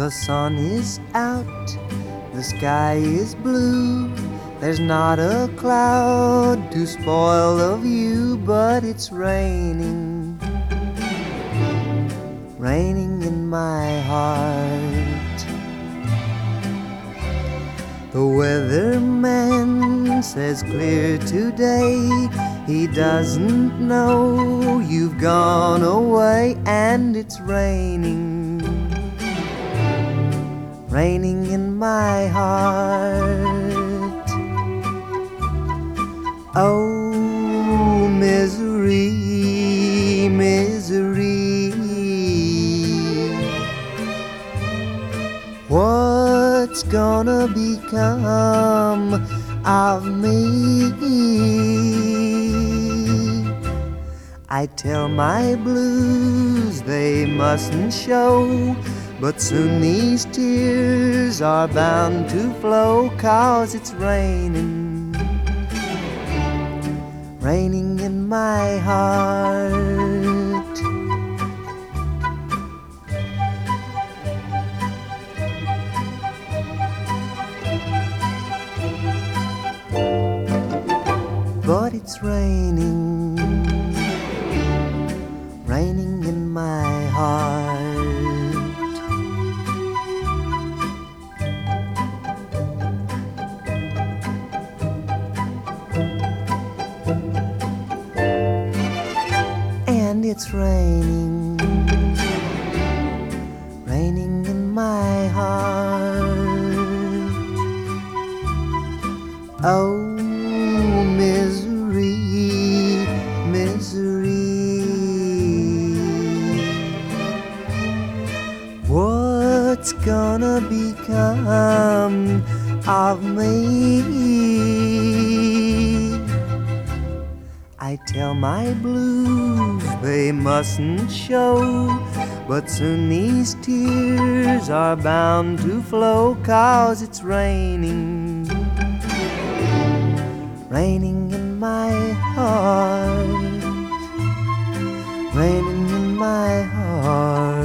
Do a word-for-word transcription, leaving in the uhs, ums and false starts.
The sun is out, the sky is blue. There's not a cloud to spoil the view, but it's raining, raining in my heart. The weatherman says clear today. He doesn't know you've gone away, and it's raining, raining in my heart. Oh, misery, misery, what's gonna become of me? I tell my blues they mustn't show, but soon these tears are bound to flow, 'cause it's raining, raining in my heart. But it's raining, raining in my heart. And it's raining, raining in my heart. Oh, misery, misery, what's gonna become of me? I tell my blues they mustn't show, but soon these tears are bound to flow, 'cause it's raining, raining in my heart, raining in my heart.